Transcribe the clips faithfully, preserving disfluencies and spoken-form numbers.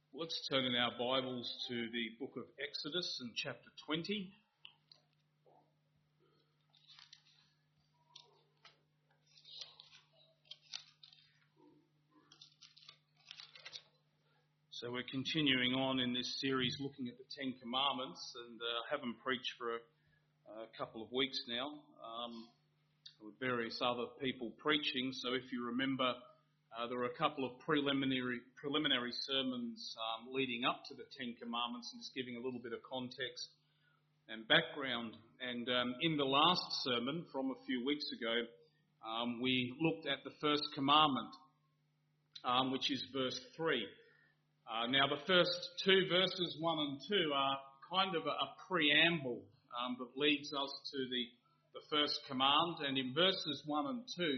Let's turn in our Bibles to the book of Exodus in chapter twenty. So we're continuing on in this series looking at the Ten Commandments, and uh, I haven't preached for a, a couple of weeks now um, with various other people preaching. So if you remember, Uh, there were a couple of preliminary preliminary sermons um, leading up to the Ten Commandments, and just giving a little bit of context and background. And um, in the last sermon from a few weeks ago, um, we looked at the first commandment, um, which is verse three. Uh, now, the first two verses, one and two, are kind of a, a preamble um, that leads us to the, the first command. And in verses one and two,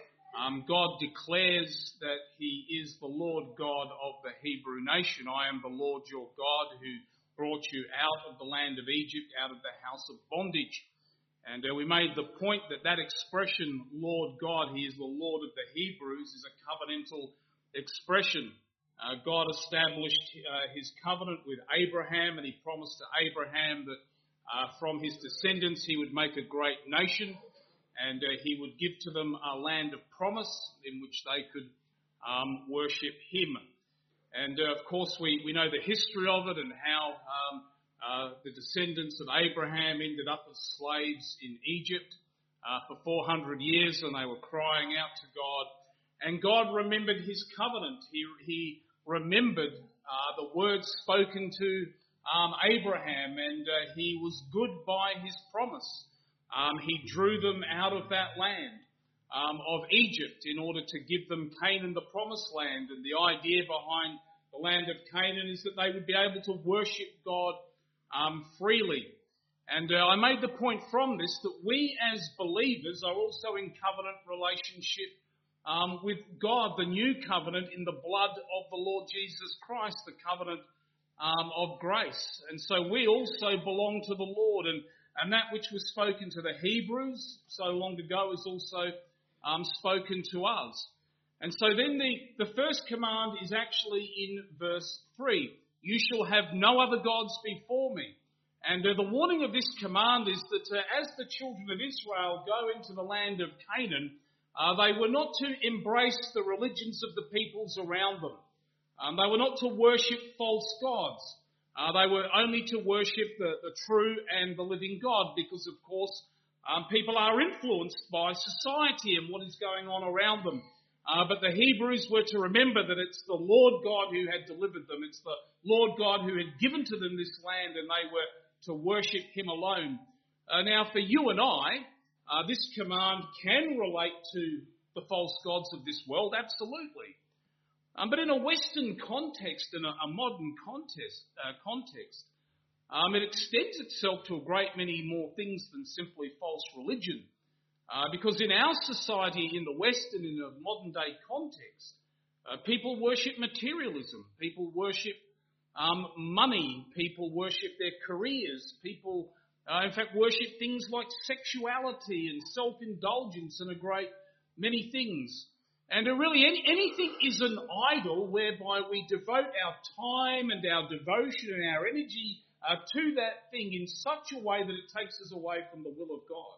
Um, God declares that he is the Lord God of the Hebrew nation. I am the Lord your God who brought you out of the land of Egypt, out of the house of bondage. And uh, we made the point that that expression, Lord God, he is the Lord of the Hebrews, is a covenantal expression. Uh, God established uh, his covenant with Abraham, and he promised to Abraham that uh, from his descendants he would make a great nation. And uh, he would give to them a land of promise in which they could um, worship him. And uh, of course we, we know the history of it, and how um, uh, the descendants of Abraham ended up as slaves in Egypt uh, for four hundred years, and they were crying out to God. And God remembered his covenant. He, he remembered uh, the words spoken to um, Abraham, and uh, he was good by his promise. Um, he drew them out of that land um, of Egypt in order to give them Canaan, the promised land. And the idea behind the land of Canaan is that they would be able to worship God um, freely. And uh, I made the point from this that we as believers are also in covenant relationship um, with God, the new covenant in the blood of the Lord Jesus Christ, the covenant um, of grace. And so we also belong to the Lord, and And that which was spoken to the Hebrews so long ago is also um, spoken to us. And so then the, the first command is actually in verse three. You shall have no other gods before me. And uh, the warning of this command is that uh, as the children of Israel go into the land of Canaan, uh, they were not to embrace the religions of the peoples around them. Um, they were not to worship false gods. Uh, they were only to worship the, the true and the living God, because, of course, um, people are influenced by society and what is going on around them. Uh, but the Hebrews were to remember that it's the Lord God who had delivered them. It's the Lord God who had given to them this land, and they were to worship him alone. Uh, now, for you and I, uh, this command can relate to the false gods of this world, absolutely. Um, but in a Western context, in a, a modern context, uh, context um, it extends itself to a great many more things than simply false religion. Uh, because in our society, in the West and in a modern day context, uh, people worship materialism, people worship um, money, people worship their careers, people uh, in fact worship things like sexuality and self-indulgence and a great many things. And really any, anything is an idol whereby we devote our time and our devotion and our energy uh, to that thing in such a way that it takes us away from the will of God.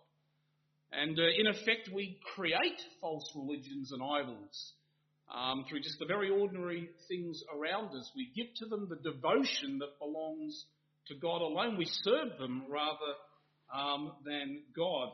And uh, in effect, we create false religions and idols um, through just the very ordinary things around us. We give to them the devotion that belongs to God alone. We serve them rather um, than God.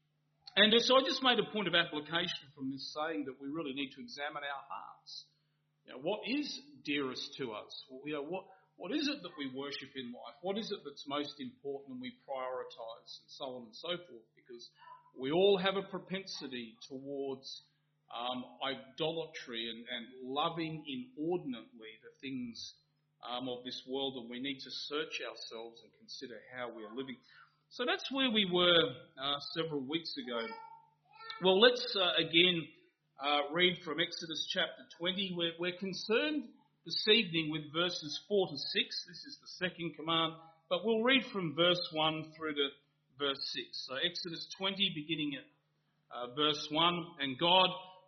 And so I just made a point of application from this, saying that we really need to examine our hearts. You know, what is dearest to us? You know, what, what is it that we worship in life? What is it that's most important and we prioritise, and so on and so forth? Because we all have a propensity towards um, idolatry and, and loving inordinately the things um, of this world, and we need to search ourselves and consider how we are living. So that's where we were uh, several weeks ago. Well, let's uh, again uh, read from Exodus chapter twenty. We're, we're concerned this evening with verses four to six. This is the second command, but we'll read from verse one through to verse six. So Exodus twenty, beginning at uh, verse one. And God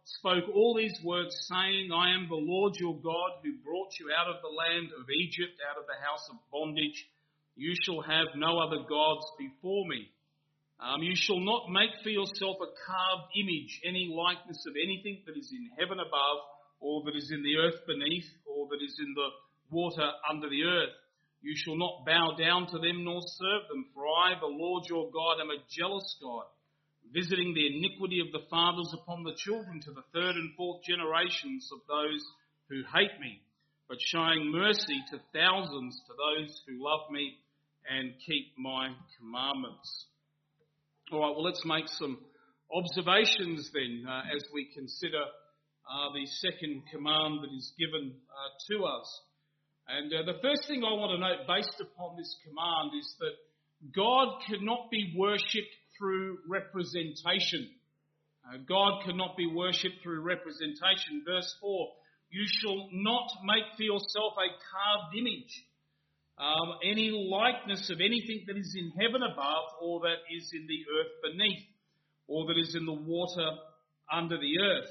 spoke all these words, saying, I am the Lord your God who brought you out of the land of Egypt, out of the house of bondage. You shall have no other gods before me. Um, you shall not make for yourself a carved image, any likeness of anything that is in heaven above, or that is in the earth beneath, or that is in the water under the earth. You shall not bow down to them nor serve them, for I, the Lord your God, am a jealous God, visiting the iniquity of the fathers upon the children to the third and fourth generations of those who hate me, but showing mercy to thousands, to those who love me and keep my commandments. All right, well, let's make some observations then uh, as we consider uh, the second command that is given uh, to us. And uh, the first thing I want to note based upon this command is that God cannot be worshipped through representation. Uh, God cannot be worshipped through representation. Verse four, you shall not make for yourself a carved image, um, any likeness of anything that is in heaven above, or that is in the earth beneath, or that is in the water under the earth.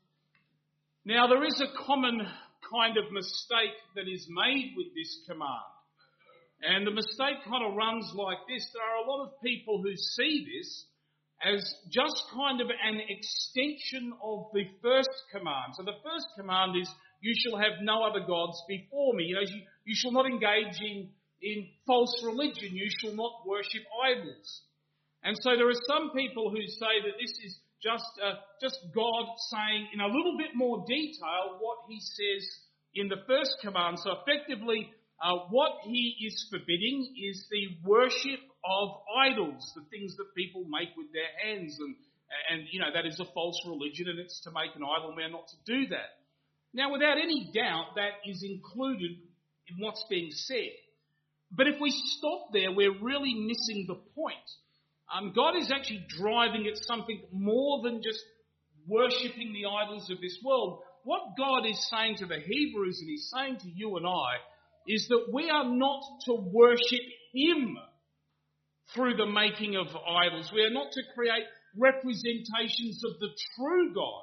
Now, there is a common kind of mistake that is made with this command. And the mistake kind of runs like this. There are a lot of people who see this as just kind of an extension of the first command. So the first command is, you shall have no other gods before me. You know, you, you shall not engage in, in false religion. You shall not worship idols. And so there are some people who say that this is just, uh, just God saying in a little bit more detail what he says in the first command. So effectively, Uh, what he is forbidding is the worship of idols, the things that people make with their hands. And, and, you know, that is a false religion, and it's to make an idol. We are not to do that. Now, without any doubt, that is included in what's being said. But if we stop there, we're really missing the point. Um, God is actually driving at something more than just worshipping the idols of this world. What God is saying to the Hebrews, and he's saying to you and I, is that we are not to worship him through the making of idols. We are not to create representations of the true God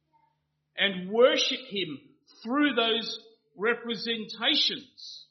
and worship him through those representations.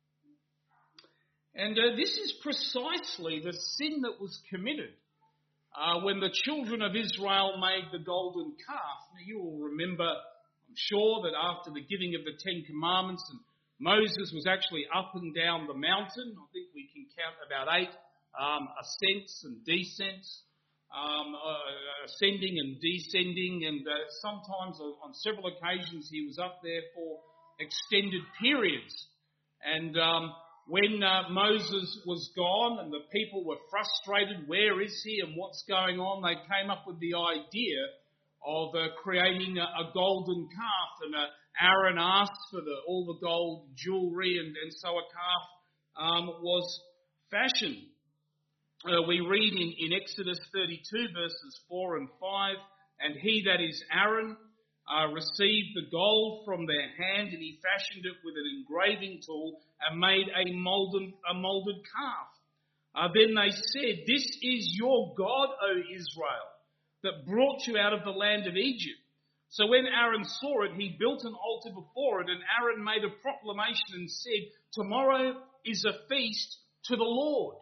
And uh, this is precisely the sin that was committed uh, when the children of Israel made the golden calf. Now, you will remember, I'm sure, that after the giving of the Ten Commandments, and Moses was actually up and down the mountain. I think we can count about eight um, ascents and descents, um, uh, ascending and descending, and uh, sometimes on several occasions he was up there for extended periods. And um, when uh, Moses was gone and the people were frustrated, where is he and what's going on, they came up with the idea of uh, creating a, a golden calf, and uh, Aaron asked for the, all the gold jewellery, and, and so a calf um, was fashioned. Uh, we read in, in Exodus thirty-two verses four and five, and he, that is Aaron, uh, received the gold from their hand, and he fashioned it with an engraving tool and made a molded, a molded calf. Uh, then they said, this is your God, O Israel, that brought you out of the land of Egypt. So when Aaron saw it, he built an altar before it, and Aaron made a proclamation and said, tomorrow is a feast to the Lord.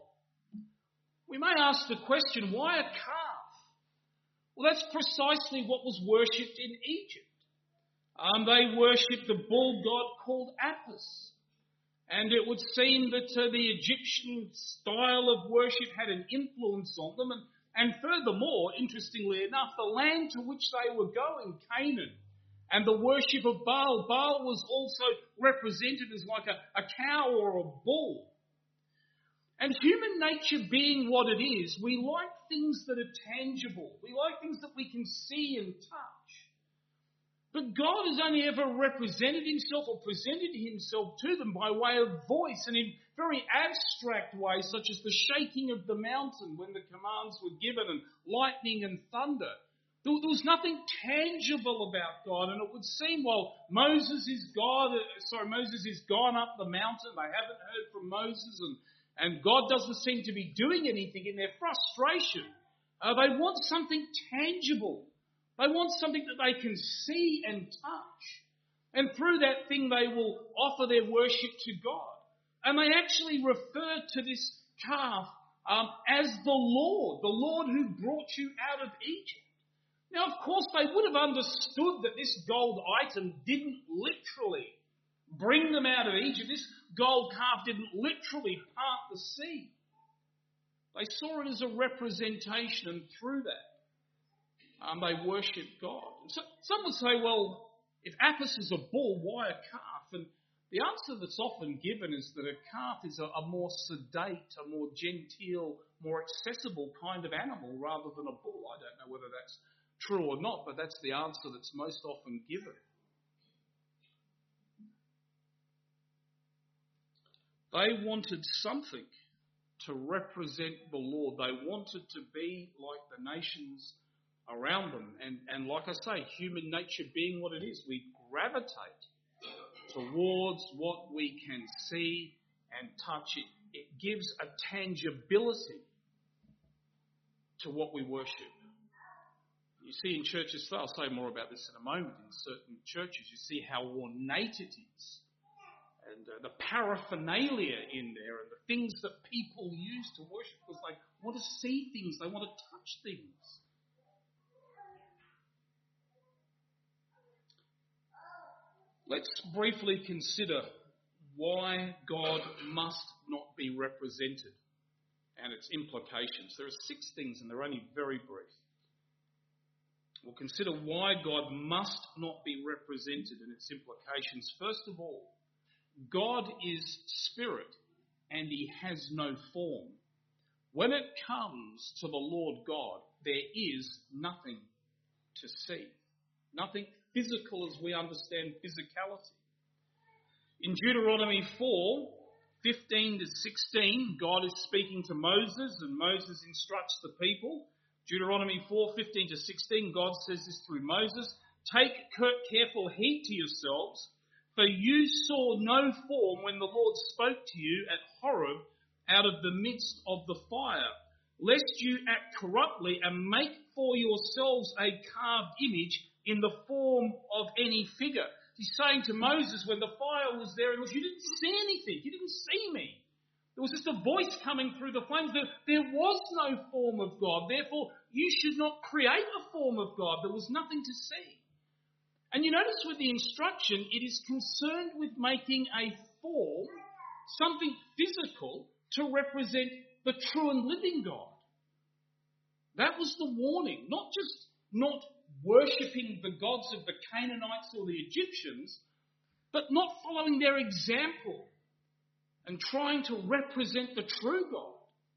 We may ask the question, why a calf? Well, that's precisely what was worshipped in Egypt. Um, they worshipped the bull god called Apis. And it would seem that uh, the Egyptian style of worship had an influence on them. And And furthermore, interestingly enough, the land to which they were going, Canaan, and the worship of Baal, Baal was also represented as like a, a cow or a bull. And human nature being what it is, we like things that are tangible. We like things that we can see and touch. But God has only ever represented himself or presented himself to them by way of voice, and in very abstract ways, such as the shaking of the mountain when the commands were given, and lightning and thunder. There was nothing tangible about God, and it would seem while Moses is God, sorry, Moses is gone up the mountain, they haven't heard from Moses, and, and God doesn't seem to be doing anything. In their frustration, uh, they want something tangible. They want something that they can see and touch. And through that thing they will offer their worship to God. And they actually refer to this calf um, as the Lord, the Lord who brought you out of Egypt. Now, of course, they would have understood that this gold item didn't literally bring them out of Egypt. This gold calf didn't literally part the sea. They saw it as a representation, and through that, um, they worshipped God. So, some would say, well, if Apis is a bull, why a calf? And the answer that's often given is that a calf is a, a more sedate, a more genteel, more accessible kind of animal rather than a bull. I don't know whether that's true or not, but that's the answer that's most often given. They wanted something to represent the Lord. They wanted to be like the nations around them. And, and like I say, human nature being what it is, we gravitate towards what we can see and touch. It, it gives a tangibility to what we worship. You see in churches, I'll say more about this in a moment, in certain churches, you see how ornate it is. And uh, the paraphernalia in there and the things that people use to worship, because they want to see things, they want to touch things. Let's briefly consider why God must not be represented and its implications. There are six things and they're only very brief. We'll consider why God must not be represented and its implications. First of all, God is spirit and he has no form. When it comes to the Lord God, there is nothing to see. Nothing physical as we understand physicality. In Deuteronomy four, fifteen to sixteen, God is speaking to Moses and Moses instructs the people. Deuteronomy four, fifteen to sixteen, God says this through Moses, "Take careful heed to yourselves, for you saw no form when the Lord spoke to you at Horeb out of the midst of the fire, lest you act corruptly and make for yourselves a carved image in the form of any figure." He's saying to Moses, when the fire was there, you didn't see anything, you didn't see me. There was just a voice coming through the flames. There, there was no form of God. Therefore, you should not create a form of God. There was nothing to see. And you notice with the instruction, it is concerned with making a form, something physical, to represent the true and living God. That was the warning. Not just not worshipping the gods of the Canaanites or the Egyptians, but not following their example and trying to represent the true God.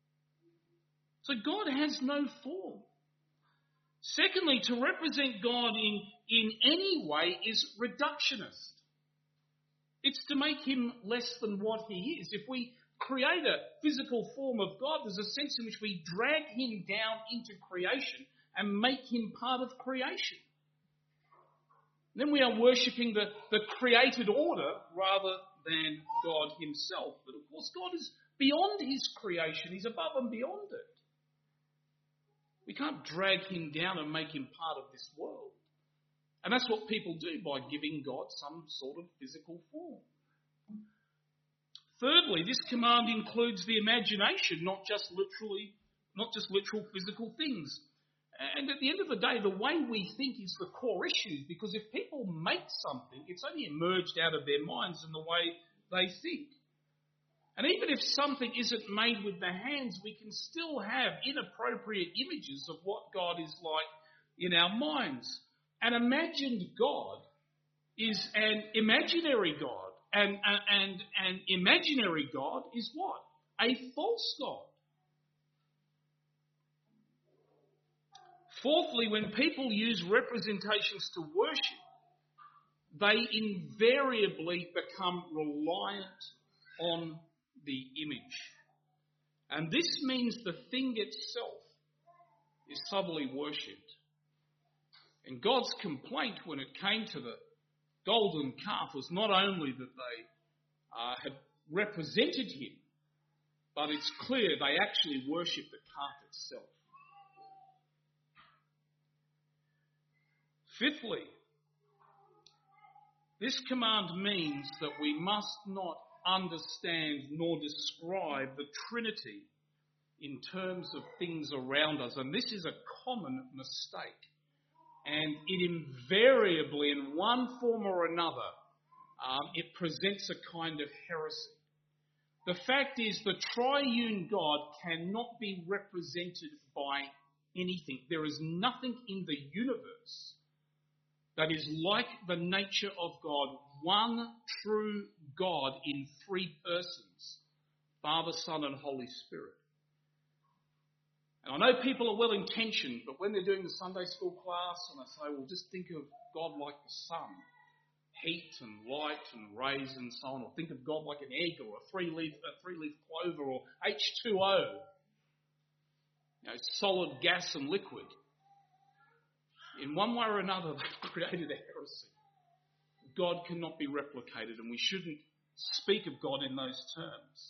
So God has no form. Secondly, to represent God in, in any way is reductionist. It's to make him less than what he is. If we create a physical form of God, there's a sense in which we drag him down into creation and make him part of creation. Then we are worshipping the, the created order rather than God himself. But of course, God is beyond his creation. He's above and beyond it. We can't drag him down and make him part of this world. And that's what people do by giving God some sort of physical form. Thirdly, this command includes the imagination, not just literally, not just literal physical things. And at the end of the day, the way we think is the core issue, because if people make something, it's only emerged out of their minds and the way they think. And even if something isn't made with the hands, we can still have inappropriate images of what God is like in our minds. An imagined God is an imaginary God. And an an imaginary God is what? A false God. Fourthly, when people use representations to worship, they invariably become reliant on the image. And this means the thing itself is subtly worshipped. And God's complaint when it came to the golden calf was not only that they uh, had represented him, but it's clear they actually worshipped the calf itself. Fifthly, this command means that we must not understand nor describe the Trinity in terms of things around us. And this is a common mistake. And it invariably, in one form or another, um, it presents a kind of heresy. The fact is, the triune God cannot be represented by anything. There is nothing in the universe that is like the nature of God, one true God in three persons, Father, Son and Holy Spirit. And I know people are well-intentioned, but when they're doing the Sunday school class and they say, well, just think of God like the sun, heat and light and rays and so on, or think of God like an egg or a three-leaf, a three-leaf clover or H two O, you know, solid gas and liquid. In one way or another, they've created a heresy. God cannot be replicated, and we shouldn't speak of God in those terms.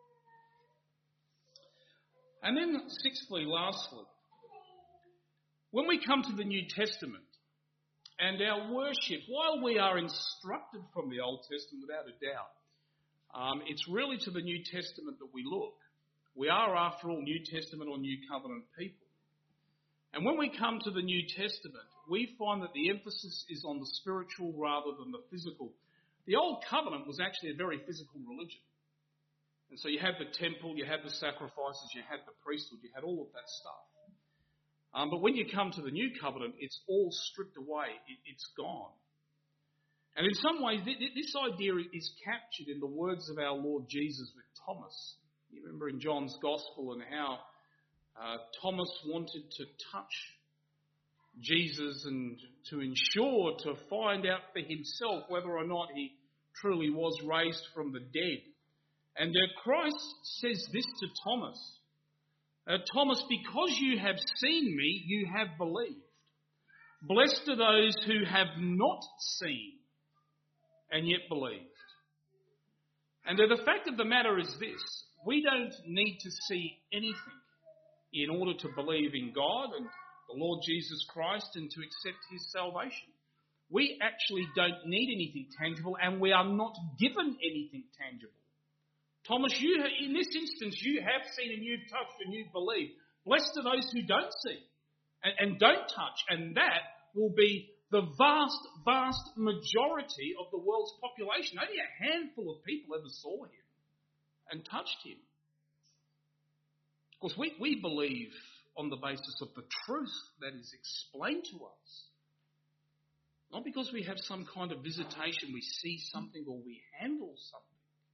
And then sixthly, lastly, when we come to the New Testament and our worship, while we are instructed from the Old Testament without a doubt, um, it's really to the New Testament that we look. We are, after all, New Testament or New Covenant people. And when we come to the New Testament, we find that the emphasis is on the spiritual rather than the physical. The Old Covenant was actually a very physical religion. And so you had the temple, you had the sacrifices, you had the priesthood, you had all of that stuff. Um, but when you come to the New Covenant, it's all stripped away. It, it's gone. And in some ways, th- th- this idea is captured in the words of our Lord Jesus with Thomas. You remember in John's Gospel and how uh, Thomas wanted to touch Jesus and to ensure, to find out for himself whether or not he truly was raised from the dead. And uh, Christ says this to Thomas. Uh, Thomas, because you have seen me, you have believed. Blessed are those who have not seen and yet believed. And uh, the fact of the matter is this. We don't need to see anything in order to believe in God and the Lord Jesus Christ and to accept his salvation. We actually don't need anything tangible, and we are not given anything tangible. Thomas, you in this instance, you have seen and you've touched and you've believed. Blessed are those who don't see and, and don't touch, and that will be the vast, vast majority of the world's population. Only a handful of people ever saw him and touched him. Of course, we, we believe on the basis of the truth that is explained to us. Not because we have some kind of visitation, we see something or we handle something.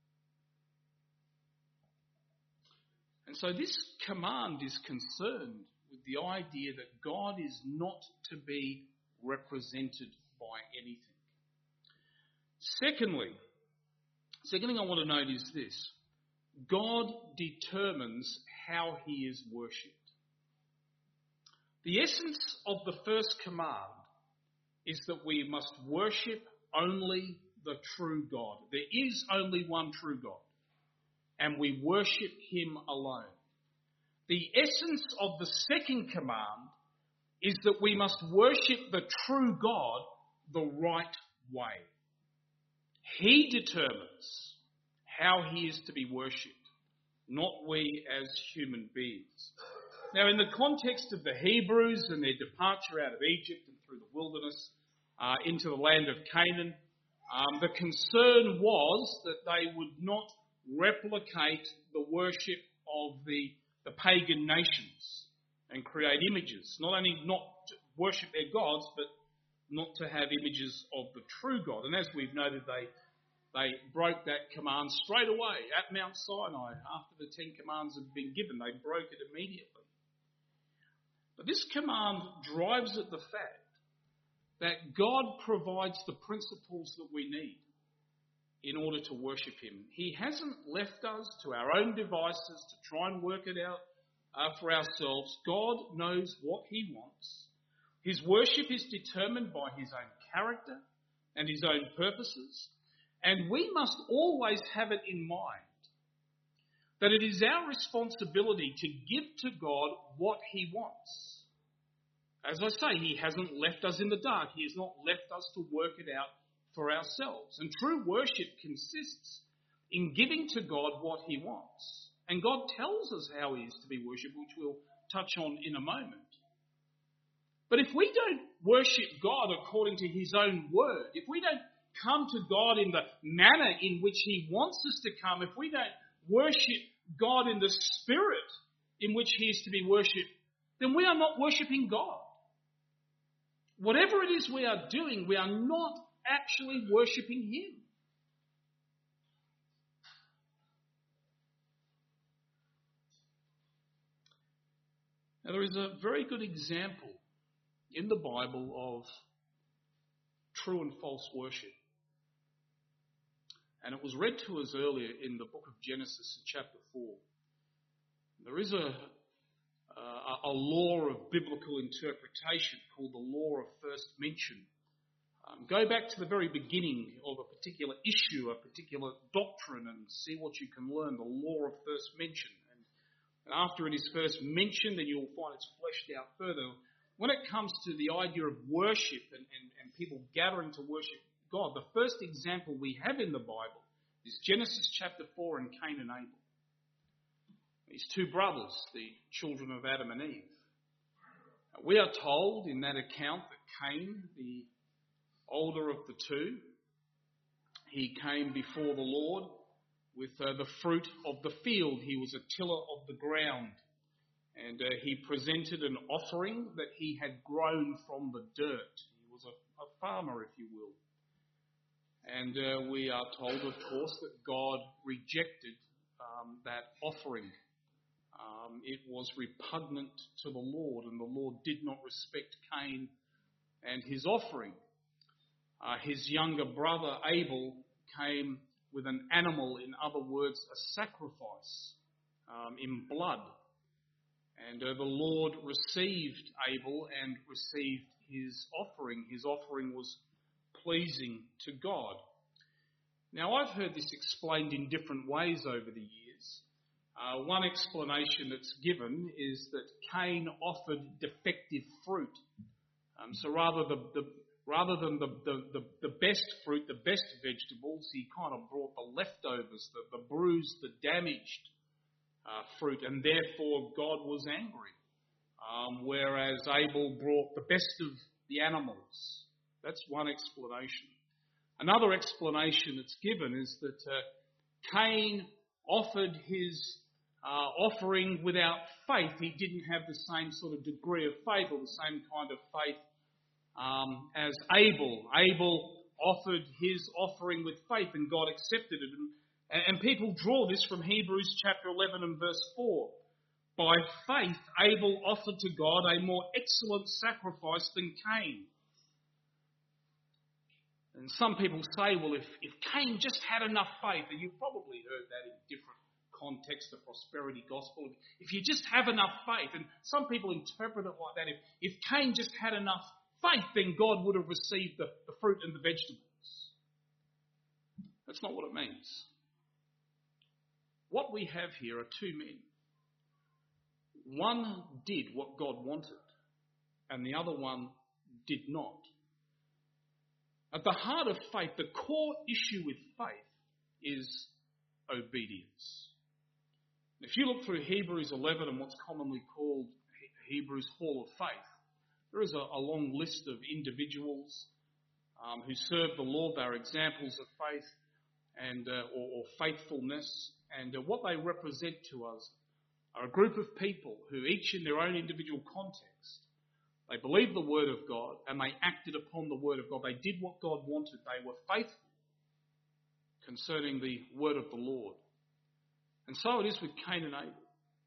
And so this command is concerned with the idea that God is not to be represented by anything. Secondly, second thing I want to note is this. God determines how he is worshipped. The essence of the first command is that we must worship only the true God. There is only one true God, and we worship him alone. The essence of the second command is that we must worship the true God the right way. He determines how he is to be worshipped, not we as human beings. Now, in the context of the Hebrews and their departure out of Egypt and through the wilderness uh, into the land of Canaan, um, the concern was that they would not replicate the worship of the, the pagan nations and create images. Not only not to worship their gods, but not to have images of the true God. And as we've noted, they They broke that command straight away at Mount Sinai. After the Ten Commandments had been given, they broke it immediately. But this command drives at the fact that God provides the principles that we need in order to worship him. He hasn't left us to our own devices to try and work it out uh, for ourselves. God knows what he wants. His worship is determined by his own character and his own purposes. And we must always have it in mind that it is our responsibility to give to God what he wants. As I say, he hasn't left us in the dark. He has not left us to work it out for ourselves. And true worship consists in giving to God what he wants. And God tells us how he is to be worshipped, which we'll touch on in a moment. But if we don't worship God according to his own word, if we don't come to God in the manner in which he wants us to come, if we don't worship God in the spirit in which he is to be worshipped, then we are not worshipping God. Whatever it is we are doing, we are not actually worshipping him. Now, there is a very good example in the Bible of true and false worship. And it was read to us earlier in the book of Genesis in chapter four. There is a, a, a law of biblical interpretation called the law of first mention. Um, go back to the very beginning of a particular issue, a particular doctrine, and see what you can learn, the law of first mention. And, and after it is first mentioned, then you'll find it's fleshed out further. When it comes to the idea of worship and, and, and people gathering to worship God, the first example we have in the Bible is Genesis chapter four and Cain and Abel. These two brothers, the children of Adam and Eve. We are told in that account that Cain, the older of the two, he came before the Lord with uh, the fruit of the field. He was a tiller of the ground. And uh, he presented an offering that he had grown from the dirt. He was a, a farmer, if you will. And uh, we are told, of course, that God rejected um, that offering. Um, it was repugnant to the Lord, and the Lord did not respect Cain and his offering. Uh, his younger brother, Abel, came with an animal, in other words, a sacrifice um, in blood. And uh, the Lord received Abel and received his offering. His offering was pleasing to God. Now, I've heard this explained in different ways over the years. Uh, one explanation that's given is that Cain offered defective fruit. Um, so rather, the, the, rather than the, the, the, the best fruit, the best vegetables, he kind of brought the leftovers, the, the bruised, the damaged uh, fruit, and therefore God was angry. Um, whereas Abel brought the best of the animals. That's one explanation. Another explanation that's given is that uh, Cain offered his uh, offering without faith. He didn't have the same sort of degree of faith or the same kind of faith um, as Abel. Abel offered his offering with faith and God accepted it. And, and people draw this from Hebrews chapter eleven and verse four. By faith, Abel offered to God a more excellent sacrifice than Cain. And some people say, well, if, if Cain just had enough faith, and you've probably heard that in different contexts, the prosperity gospel, if you just have enough faith, and some people interpret it like that, if, if Cain just had enough faith, then God would have received the, the fruit and the vegetables. That's not what it means. What we have here are two men. One did what God wanted, and the other one did not. At the heart of faith, the core issue with faith is obedience. If you look through Hebrews eleven and what's commonly called Hebrews Hall of Faith, there is a, a long list of individuals um, who serve the Lord. They are examples of faith and uh, or, or faithfulness, and uh, what they represent to us are a group of people who, each in their own individual context, they believed the word of God and they acted upon the word of God. They did what God wanted. They were faithful concerning the word of the Lord. And so it is with Cain and Abel.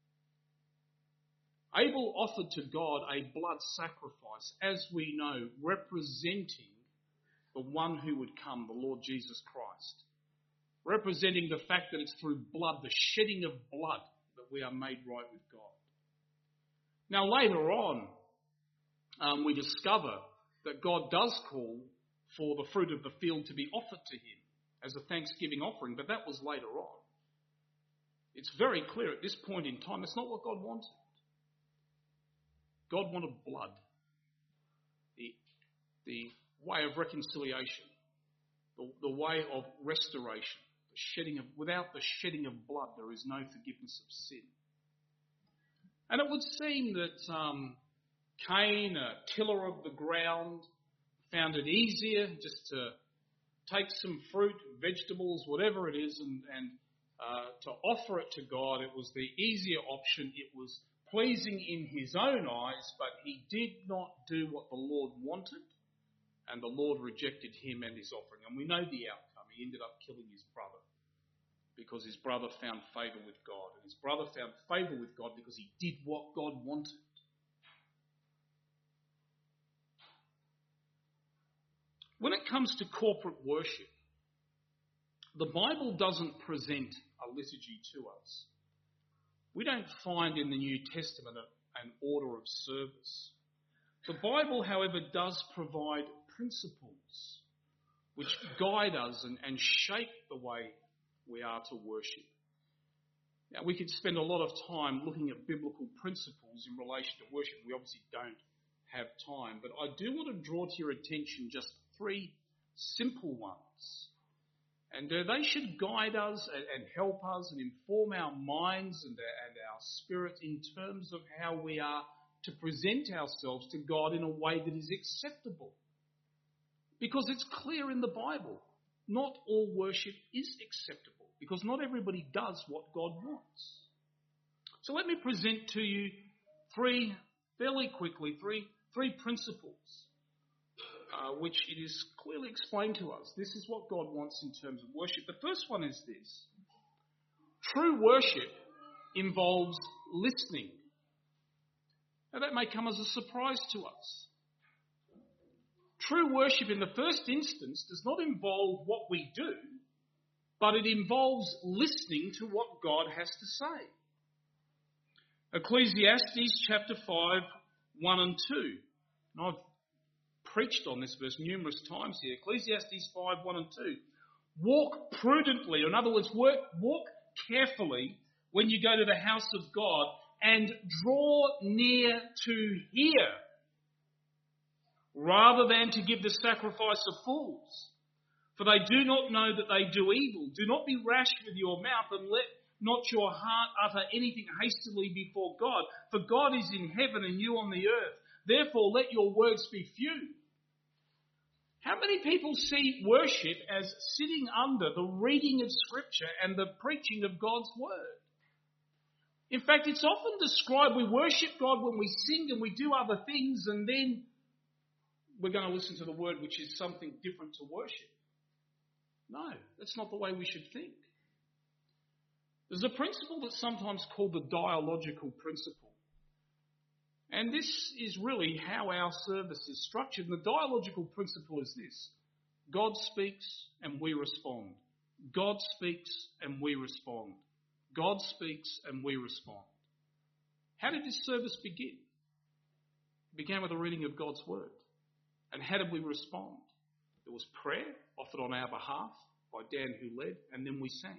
Abel offered to God a blood sacrifice, as we know, representing the one who would come, the Lord Jesus Christ. Representing the fact that it's through blood, the shedding of blood, that we are made right with God. Now later on, Um, we discover that God does call for the fruit of the field to be offered to him as a thanksgiving offering, but that was later on. It's very clear at this point in time, it's not what God wanted. God wanted blood. the way of reconciliation, the, the way of restoration. The shedding of, without the shedding of blood, there is no forgiveness of sin. And it would seem that um, Cain, a tiller of the ground, found it easier just to take some fruit, vegetables, whatever it is, and, and uh, to offer it to God. It was the easier option. It was pleasing in his own eyes, but he did not do what the Lord wanted, and the Lord rejected him and his offering. And we know the outcome. He ended up killing his brother because his brother found favour with God. And his brother found favour with God because he did what God wanted. When it comes to corporate worship, the Bible doesn't present a liturgy to us. We don't find in the New Testament an order of service. The Bible, however, does provide principles which guide us and, and shape the way we are to worship. Now, we could spend a lot of time looking at biblical principles in relation to worship. We obviously don't have time, but I do want to draw to your attention just three simple ones. And uh, they should guide us and, and help us and inform our minds and, uh, and our spirit in terms of how we are to present ourselves to God in a way that is acceptable. Because it's clear in the Bible, not all worship is acceptable, because not everybody does what God wants. So let me present to you three, fairly quickly, three, three principles uh, which it is clearly explained to us. This is what God wants in terms of worship. The first one is this. True worship involves listening. Now that may come as a surprise to us. True worship in the first instance does not involve what we do, but it involves listening to what God has to say. Ecclesiastes chapter five, one and two. And I've preached on this verse numerous times here. Ecclesiastes five, one and two. Walk prudently, or in other words, work, walk carefully when you go to the house of God, and draw near to hear, rather than to give the sacrifice of fools. For they do not know that they do evil. Do not be rash with your mouth, and let not your heart utter anything hastily before God. For God is in heaven and you on the earth. Therefore let your words be few. How many people see worship as sitting under the reading of Scripture and the preaching of God's Word? In fact, it's often described we worship God when we sing and we do other things, and then we're going to listen to the Word, which is something different to worship. No, that's not the way we should think. There's a principle that's sometimes called the dialogical principle. And this is really how our service is structured. And the dialogical principle is this. God speaks and we respond. God speaks and we respond. God speaks and we respond. How did this service begin? It began with a reading of God's Word. And how did we respond? There was prayer offered on our behalf by Dan who led, and then we sang.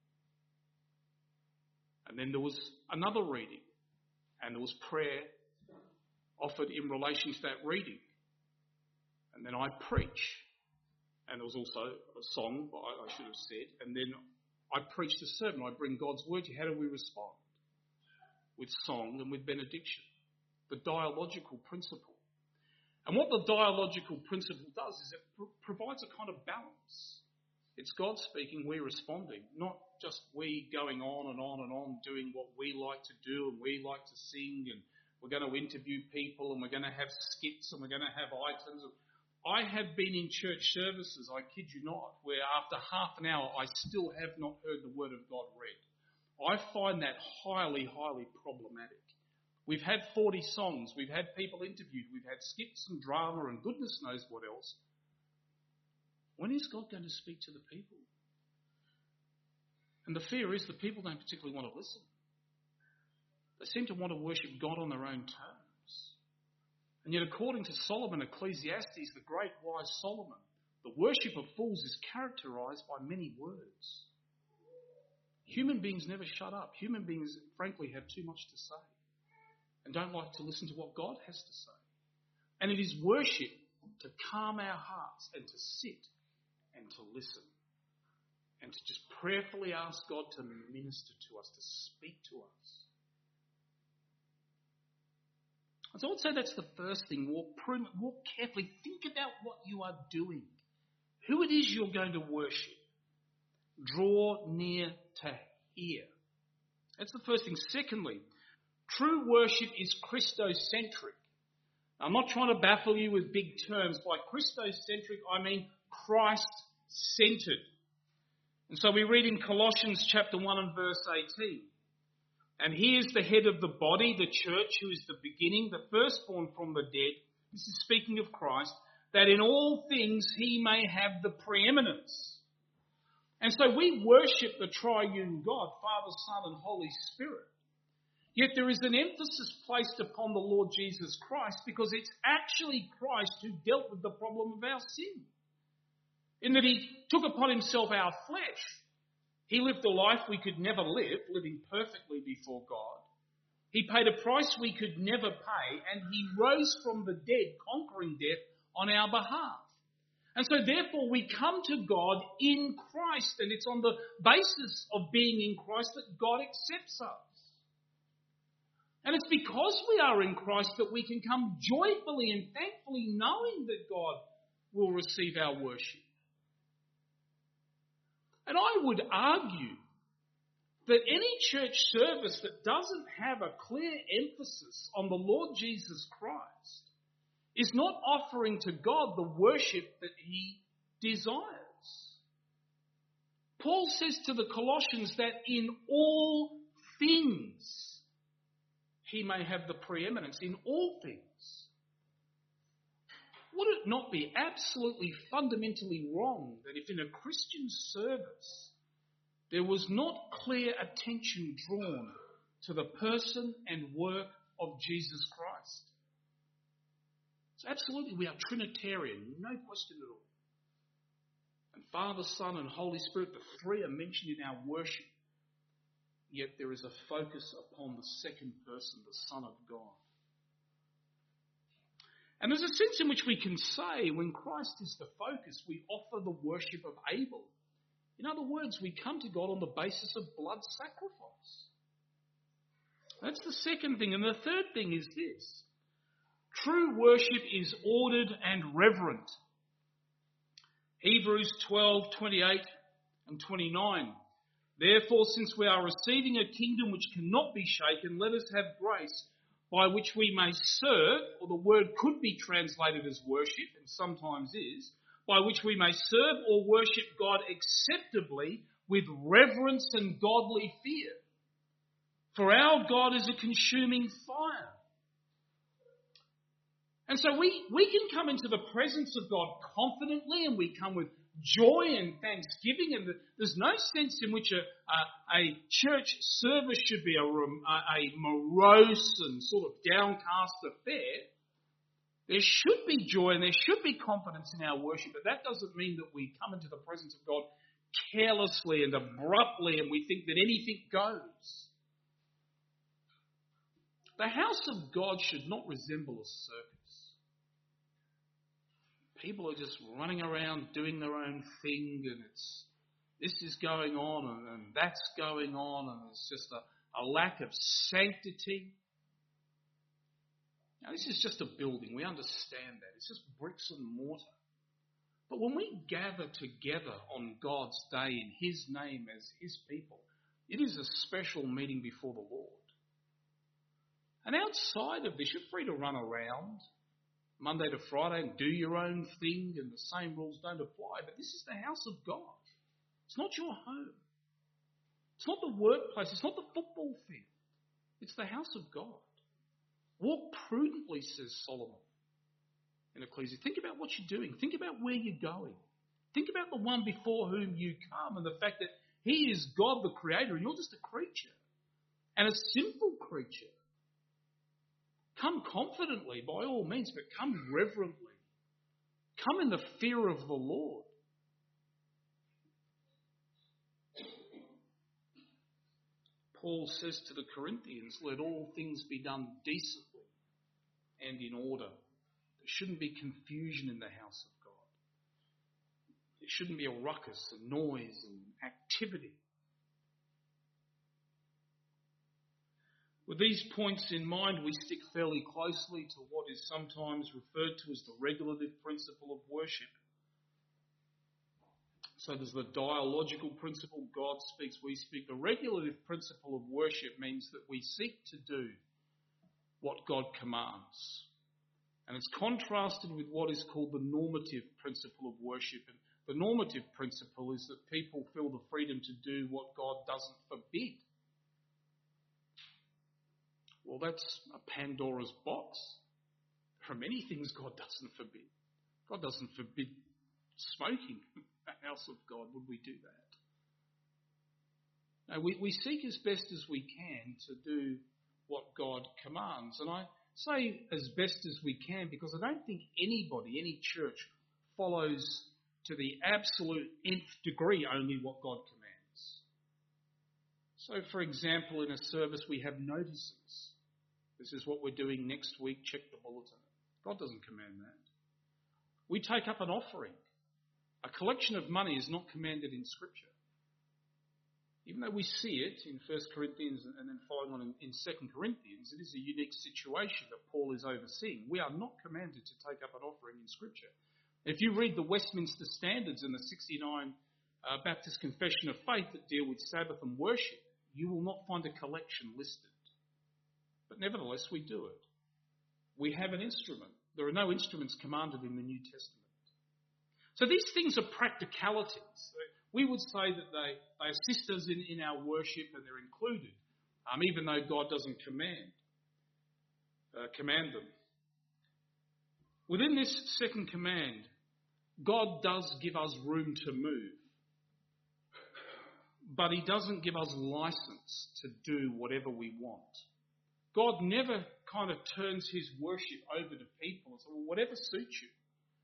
And then there was another reading, and there was prayer offered in relation to that reading. And then I preach, and there was also a song, I should have said, and then I preach the sermon. I bring God's Word to you. How do we respond? With song and with benediction. The dialogical principle. And what the dialogical principle does is it pr- provides a kind of balance. It's God speaking, we responding, not just we going on and on and on doing what we like to do and we like to sing, and we're going to interview people and we're going to have skits and we're going to have items. I have been in church services, I kid you not, where after half an hour I still have not heard the Word of God read. I find that highly, highly problematic. We've had forty songs, we've had people interviewed, we've had skits and drama and goodness knows what else. When is God going to speak to the people? And the fear is the people don't particularly want to listen. They seem to want to worship God on their own terms. And yet according to Solomon, Ecclesiastes, the great wise Solomon, the worship of fools is characterised by many words. Human beings never shut up. Human beings, frankly, have too much to say and don't like to listen to what God has to say. And it is worship to calm our hearts and to sit and to listen and to just prayerfully ask God to minister to us, to speak to us. And so I would say that's the first thing. Walk prudently, walk carefully. Think about what you are doing, who it is you're going to worship. Draw near to hear. That's the first thing. Secondly, true worship is Christocentric. I'm not trying to baffle you with big terms. By Christocentric, I mean Christ-centered. And so we read in Colossians chapter one and verse eighteen. And he is the head of the body, the church, who is the beginning, the firstborn from the dead. This is speaking of Christ, that in all things he may have the preeminence. And so we worship the triune God, Father, Son, and Holy Spirit. Yet there is an emphasis placed upon the Lord Jesus Christ because it's actually Christ who dealt with the problem of our sin. In that he took upon himself our flesh. He lived a life we could never live, living perfectly before God. He paid a price we could never pay, and he rose from the dead, conquering death on our behalf. And so therefore we come to God in Christ, and it's on the basis of being in Christ that God accepts us. And it's because we are in Christ that we can come joyfully and thankfully knowing that God will receive our worship. And I would argue that any church service that doesn't have a clear emphasis on the Lord Jesus Christ is not offering to God the worship that he desires. Paul says to the Colossians that in all things he may have the preeminence. In all things. Would it not be absolutely fundamentally wrong that if in a Christian service there was not clear attention drawn to the person and work of Jesus Christ? So absolutely we are Trinitarian, no question at all. And Father, Son and Holy Spirit, the three are mentioned in our worship. Yet there is a focus upon the second person, the Son of God. And there's a sense in which we can say when Christ is the focus, we offer the worship of Abel. In other words, we come to God on the basis of blood sacrifice. That's the second thing. And the third thing is this. True worship is ordered and reverent. Hebrews twelve, twenty-eight and twenty-nine. Therefore, since we are receiving a kingdom which cannot be shaken, let us have grace by which we may serve, or the word could be translated as worship, and sometimes is, by which we may serve or worship God acceptably with reverence and godly fear. For our God is a consuming fire. And so we, we can come into the presence of God confidently, and we come with joy and thanksgiving, and there's no sense in which a, a, a church service should be a, a morose and sort of downcast affair. There should be joy and there should be confidence in our worship, but that doesn't mean that we come into the presence of God carelessly and abruptly and we think that anything goes. The house of God should not resemble a circus. People are just running around doing their own thing, and it's this is going on and, and that's going on, and it's just a, a lack of sanctity. Now, this is just a building. We understand that. It's just bricks and mortar. But when we gather together on God's day in his name as his people, it is a special meeting before the Lord. And outside of this, you're free to run around Monday to Friday and do your own thing, and the same rules don't apply. But this is the house of God. It's not your home. It's not the workplace. It's not the football field. It's the house of God. Walk prudently, says Solomon in Ecclesiastes. Think about what you're doing. Think about where you're going. Think about the one before whom you come and the fact that he is God the Creator and you're just a creature, and a simple creature. Come confidently, by all means, but come reverently. Come in the fear of the Lord. Paul says to the Corinthians, let all things be done decently and in order. There shouldn't be confusion in the house of God. There shouldn't be a ruckus and noise and activity. With these points in mind, we stick fairly closely to what is sometimes referred to as the regulative principle of worship. So there's the dialogical principle, God speaks, we speak. The regulative principle of worship means that we seek to do what God commands. And it's contrasted with what is called the normative principle of worship. And the normative principle is that people feel the freedom to do what God doesn't forbid. Well, that's a Pandora's box. There are many things God doesn't forbid. God doesn't forbid smoking in the house of God. Would we do that? No, we, we seek as best as we can to do what God commands. And I say as best as we can because I don't think anybody, any church, follows to the absolute nth degree only what God commands. So, for example, in a service we have notices. This is what we're doing next week, check the bulletin. God doesn't command that. We take up an offering. A collection of money is not commanded in Scripture. Even though we see it in First Corinthians and then following on in, in Second Corinthians, it is a unique situation that Paul is overseeing. We are not commanded to take up an offering in Scripture. If you read the Westminster Standards and the sixty-nine uh, Baptist Confession of Faith that deal with Sabbath and worship, you will not find a collection listed. But nevertheless, we do it. We have an instrument. There are no instruments commanded in the New Testament. So these things are practicalities. We would say that they, they assist us in, in our worship and they're included, um, even though God doesn't command, uh, command them. Within this second command, God does give us room to move, but he doesn't give us license to do whatever we want. God never kind of turns his worship over to people and says, well, whatever suits you.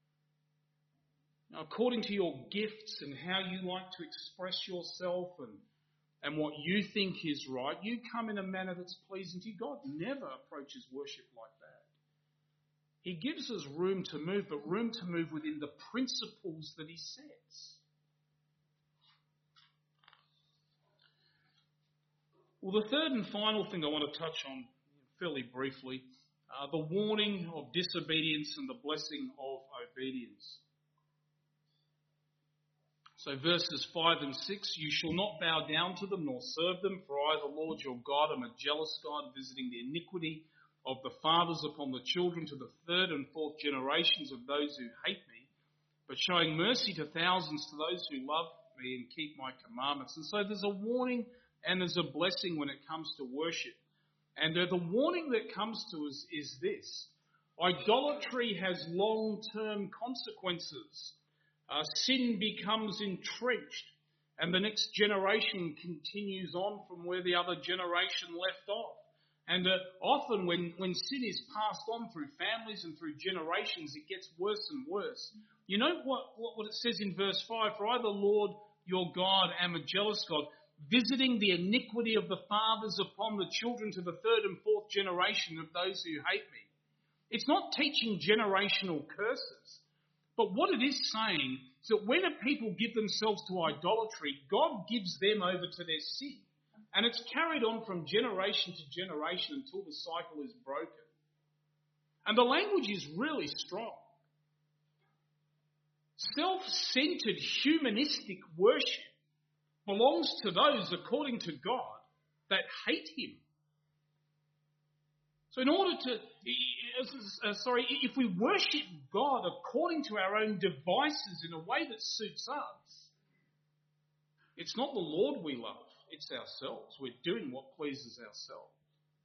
Now, according to your gifts and how you like to express yourself and, and what you think is right, you come in a manner that's pleasing to you. God never approaches worship like that. He gives us room to move, but room to move within the principles that he sets. Well, the third and final thing I want to touch on fairly briefly, uh, the warning of disobedience and the blessing of obedience. So verses five and six, you shall not bow down to them nor serve them, for I, the Lord your God, am a jealous God, visiting the iniquity of the fathers upon the children to the third and fourth generations of those who hate me, but showing mercy to thousands to those who love me and keep my commandments. And so there's a warning and there's a blessing when it comes to worship. And uh, the warning that comes to us is this: idolatry has long-term consequences. Uh, sin becomes entrenched, and the next generation continues on from where the other generation left off. And uh, often when, when sin is passed on through families and through generations, it gets worse and worse. You know what, what, what it says in verse five? For I, the Lord your God, am a jealous God, visiting the iniquity of the fathers upon the children to the third and fourth generation of those who hate me. It's not teaching generational curses. But what it is saying is that when a people give themselves to idolatry, God gives them over to their sin. And it's carried on from generation to generation until the cycle is broken. And the language is really strong. Self-centered humanistic worship belongs to those, according to God, that hate him. So in order to, uh, sorry, if we worship God according to our own devices in a way that suits us, it's not the Lord we love, it's ourselves. We're doing what pleases ourselves.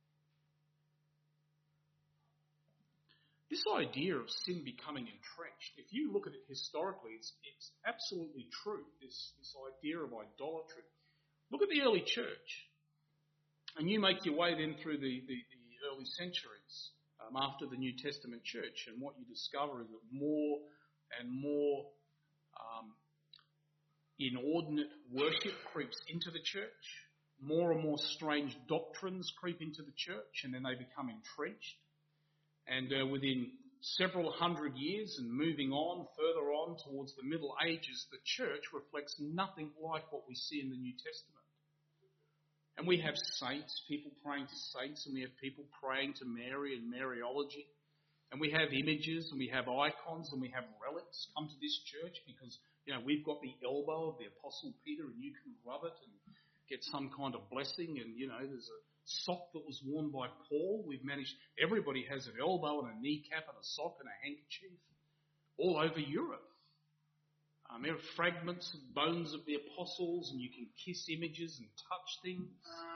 This idea of sin becoming entrenched, if you look at it historically, it's, it's absolutely true, this, this idea of idolatry. Look at the early church, and you make your way then through the, the, the early centuries um, after the New Testament church, and what you discover is that more and more um, inordinate worship creeps into the church, more and more strange doctrines creep into the church, and then they become entrenched. And uh, within several hundred years and moving on, further on towards the Middle Ages, the church reflects nothing like what we see in the New Testament. And we have saints, people praying to saints, and we have people praying to Mary and Mariology. And we have images and we have icons and we have relics come to this church because, you know, we've got the elbow of the Apostle Peter and you can rub it and get some kind of blessing. And, you know, there's a sock that was worn by Paul. We've managed, everybody has an elbow and a kneecap and a sock and a handkerchief all over Europe. Um, there are fragments of bones of the apostles and you can kiss images and touch things.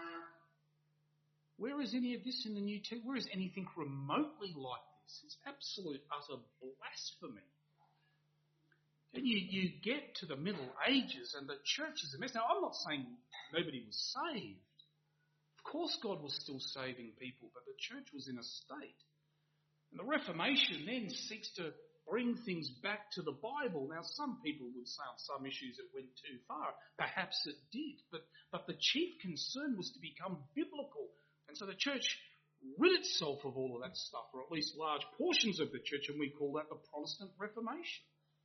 Where is any of this in the New Testament? Where is anything remotely like this? It's absolute, utter blasphemy. And you, you get to the Middle Ages and the church is a mess. Now, I'm not saying nobody was saved. Of course God was still saving people, but the church was in a state. And the Reformation then seeks to bring things back to the Bible. Now, some people would say on some issues it went too far. Perhaps it did. But, but the chief concern was to become biblical. And so the church rid itself of all of that stuff, or at least large portions of the church, and we call that the Protestant Reformation.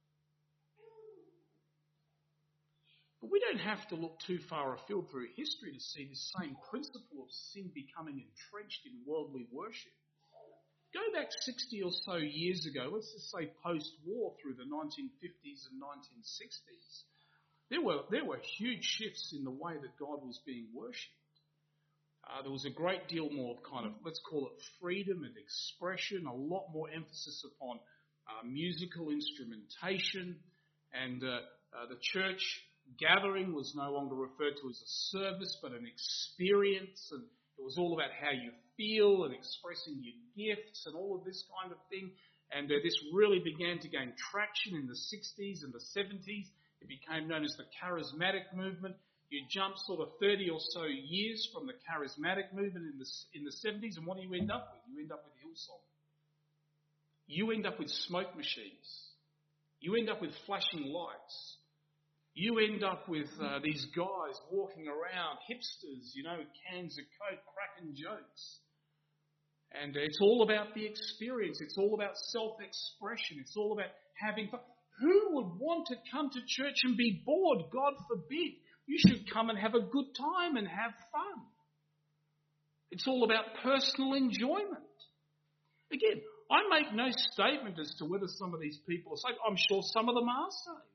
But we don't have to look too far afield through history to see this same principle of sin becoming entrenched in worldly worship. Go back sixty or so years ago, let's just say post-war through the nineteen fifties and nineteen sixties, there were, there were huge shifts in the way that God was being worshipped. Uh, there was a great deal more of kind of, let's call it freedom and expression, a lot more emphasis upon uh, musical instrumentation, and uh, uh, the church gathering was no longer referred to as a service but an experience, and it was all about how you feel and expressing your gifts and all of this kind of thing. And uh, this really began to gain traction in the sixties and the seventies. It became known as the charismatic movement. You jump sort of thirty or so years from the charismatic movement in the, in the seventies, and what do you end up with? You end up with Hillsong. You end up with smoke machines. You end up with flashing lights. You end up with uh, these guys walking around, hipsters, you know, cans of Coke, cracking jokes. And it's all about the experience. It's all about self-expression. It's all about having fun. Who would want to come to church and be bored? God forbid. You should come and have a good time and have fun. It's all about personal enjoyment. Again, I make no statement as to whether some of these people are saved. I'm sure some of them are saved.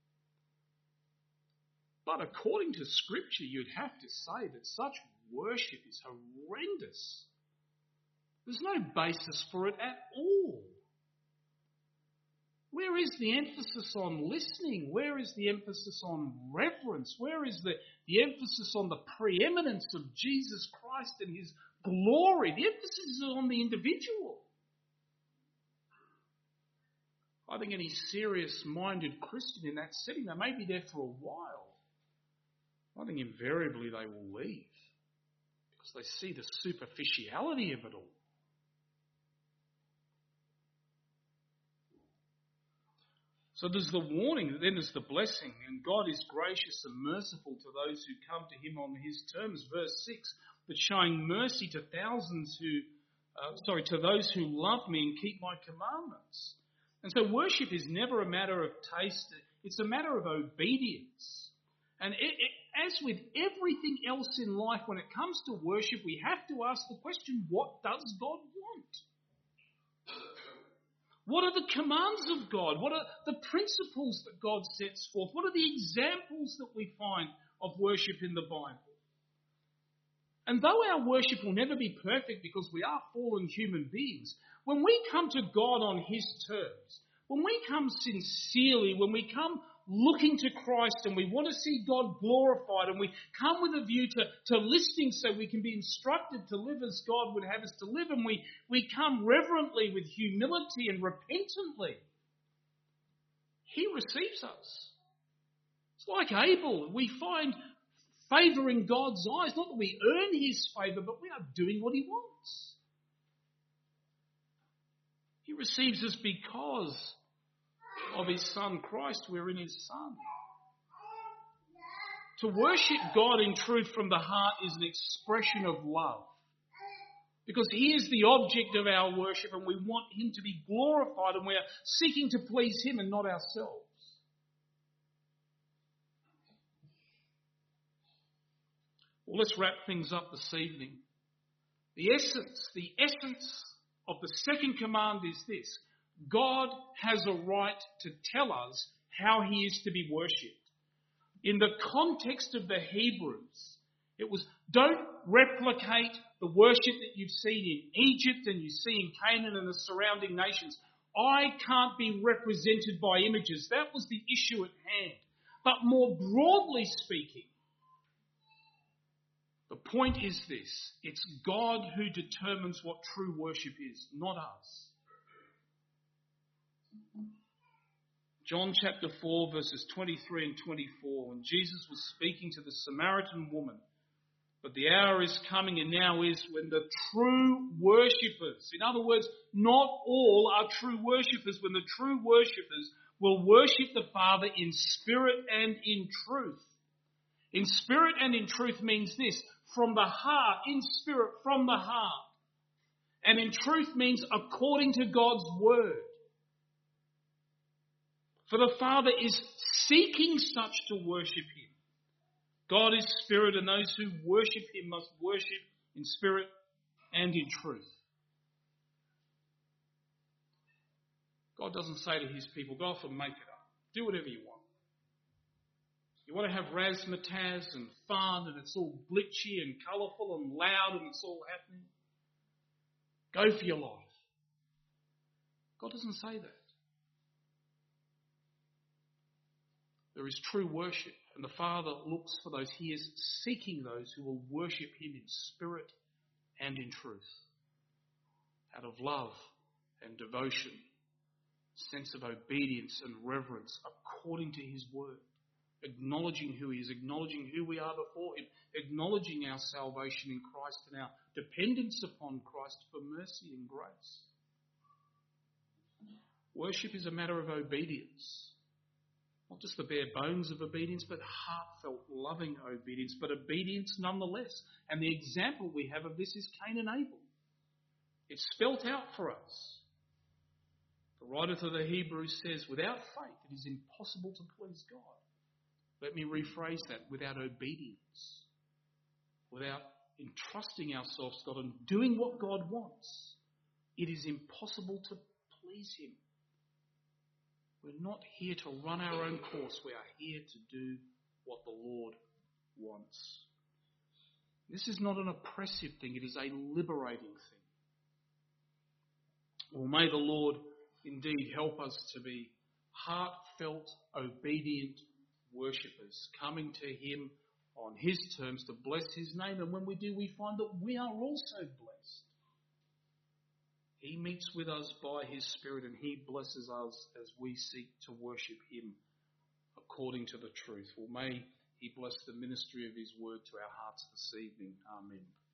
But according to Scripture, you'd have to say that such worship is horrendous. There's no basis for it at all. Where is the emphasis on listening? Where is the emphasis on reverence? Where is the, the emphasis on the preeminence of Jesus Christ and His glory? The emphasis is on the individual. I think any serious-minded Christian in that setting, they may be there for a while. I think invariably they will leave because they see the superficiality of it all. So there's the warning, then there's the blessing, and God is gracious and merciful to those who come to Him on His terms. Verse six, but showing mercy to thousands who, uh, sorry, to those who love me and keep my commandments. And so worship is never a matter of taste, it's a matter of obedience. And it, it, as with everything else in life, when it comes to worship, we have to ask the question, what does God want? What are the commands of God? What are the principles that God sets forth? What are the examples that we find of worship in the Bible? And though our worship will never be perfect because we are fallen human beings, when we come to God on His terms, when we come sincerely, when we come looking to Christ and we want to see God glorified and we come with a view to, to listening so we can be instructed to live as God would have us to live, and we, we come reverently with humility and repentantly, He receives us. It's like Abel. We find favour in God's eyes, not that we earn His favour, but we are doing what He wants. He receives us because of His Son Christ. We're in His Son. To worship God in truth from the heart is an expression of love. Because he is the object of our worship and we want him to be glorified and we are seeking to please him and not ourselves. Well, let's wrap things up this evening. The essence, the essence of the second command is this. God has a right to tell us how he is to be worshipped. In the context of the Hebrews, it was don't replicate the worship that you've seen in Egypt and you see in Canaan and the surrounding nations. I can't be represented by images. That was the issue at hand. But more broadly speaking, the point is this. It's God who determines what true worship is, not us. John chapter four, verses twenty-three and twenty-four, when Jesus was speaking to the Samaritan woman, but the hour is coming and now is when the true worshippers, in other words, not all are true worshippers, when the true worshippers will worship the Father in spirit and in truth. In spirit and in truth means this, from the heart, in spirit, from the heart. And in truth means according to God's word. For the Father is seeking such to worship him. God is spirit, and those who worship him must worship in spirit and in truth. God doesn't say to his people, go off and make it up. Do whatever you want. You want to have razzmatazz and fun and it's all glitchy and colourful and loud and it's all happening? Go for your life. God doesn't say that. There is true worship, and the Father looks for those. He is seeking those who will worship him in spirit and in truth, out of love and devotion, sense of obedience and reverence according to his word, acknowledging who he is, acknowledging who we are before him, acknowledging our salvation in Christ and our dependence upon Christ for mercy and grace. Worship is a matter of obedience. Not just the bare bones of obedience, but heartfelt, loving obedience, but obedience nonetheless. And the example we have of this is Cain and Abel. It's spelt out for us. The writer to the Hebrews says, without faith it is impossible to please God. Let me rephrase that, without obedience, without entrusting ourselves to God and doing what God wants, it is impossible to please him. We're not here to run our own course. We are here to do what the Lord wants. This is not an oppressive thing. It is a liberating thing. Well, may the Lord indeed help us to be heartfelt, obedient worshippers, coming to him on his terms to bless his name. And when we do, we find that we are also blessed. He meets with us by his Spirit and he blesses us as we seek to worship him according to the truth. Well, may he bless the ministry of his word to our hearts this evening. Amen.